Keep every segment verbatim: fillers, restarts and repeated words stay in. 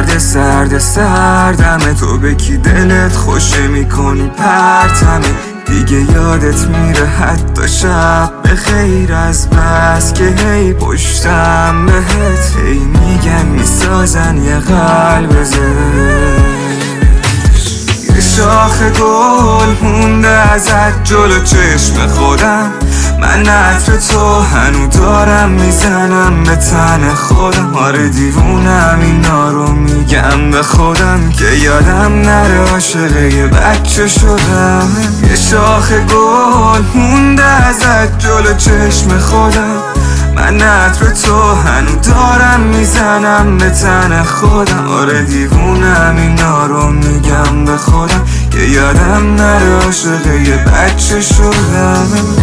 یاد سرد سردمه، تو به کی دلت خوشه میکنی پرتمه، دیگه یادت میره حتی شب به خیر از بس که هی پشتم بهت هی میگن میسازن یه قلب زش. یه شاخ گل مونده ازت جلو چشم خودم، من عطر تو هنو دارم میزنم به تن خودم. آره دیوونم اینا رو میگم به خودم که یادم نره عاشق یه بچه شدم. یه شاخ گل مونده ازت جلو چشم خودم، من عطر تو هنو دارم میزنم به تن خودم. آره دیوونم اینا رو میگم به خودم که یادم نره عاشق یه بچه شدم.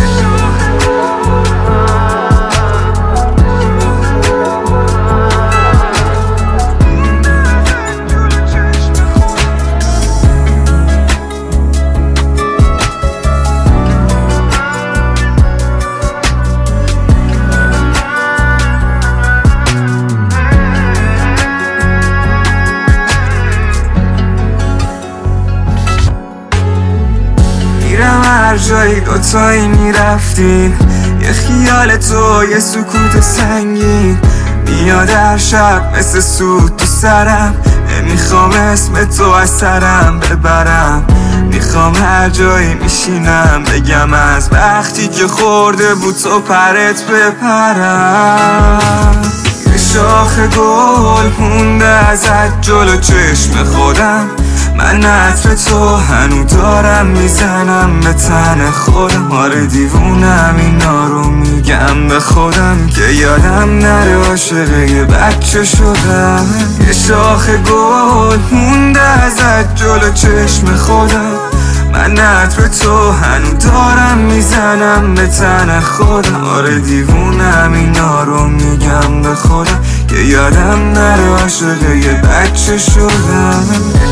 هر جایی دوتایی میرفتیم، یه خیال تو یه سکوت سنگین میاد هر شب مثل سود تو سرم. نمیخوام اسم تو از سرم ببرم، میخوام هر جایی میشینم بگم از وقتی که خورده بود تو پرت بپرم. یه شاخ گل مونده ازت جلو چشم خودم، من عطر تو هنو دارم میزنم به تن خودم. آره دیوونم اینا رو میگم به خودم که یادم نره عاشق یه بچه شدم. یه شاخ گل مونده ازت جلو چشم خودم، من عطر تو هنو دارم میزنم به تن خودم. آره دیوونم اینا رو میگم به خودم که یادم نره عاشق یه بچه شدم.